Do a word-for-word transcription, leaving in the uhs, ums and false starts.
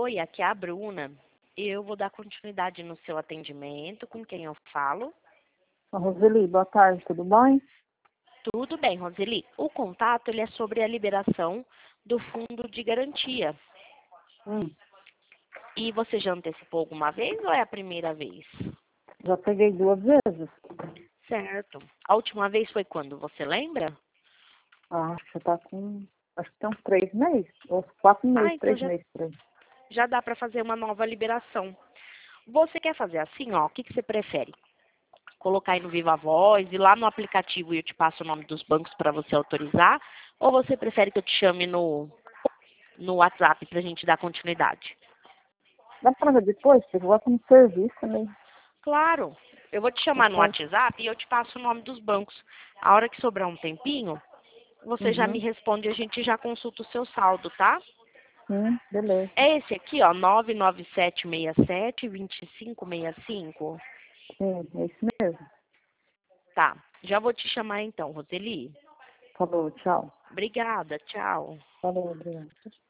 Oi, aqui é a Bruna. Eu vou dar continuidade no seu atendimento. Com quem eu falo? A Roseli, boa tarde, tudo bem? Tudo bem, Roseli. O contato ele é sobre a liberação do fundo de garantia. Hum, E você já antecipou alguma vez ou é a primeira vez? já peguei duas vezes. Certo. A última vez foi quando? Você lembra? Ah, acho que você tá com, acho que tem uns três meses, ou quatro Ah, meses, então três já, meses por aí. já dá para fazer uma nova liberação. Você quer fazer assim, ó? O que, que você prefere? Colocar aí no Viva Voz e lá no aplicativo eu te passo o nome dos bancos para você autorizar? Ou você prefere que eu te chame no, no WhatsApp para a gente dar continuidade? Dá pra ver depois? Porque eu gosto no serviço, né? Claro, eu vou te chamar no Depois. WhatsApp e eu te passo o nome dos bancos. A hora que sobrar um tempinho, você já me Uhum, responde e a gente já consulta o seu saldo, tá? sim, beleza. É esse aqui, ó, nove nove sete seis sete, dois cinco seis cinco. Sim, é isso mesmo. Tá, já vou te chamar então, Roseli. Falou, tchau. Obrigada, tchau. Falou, obrigado.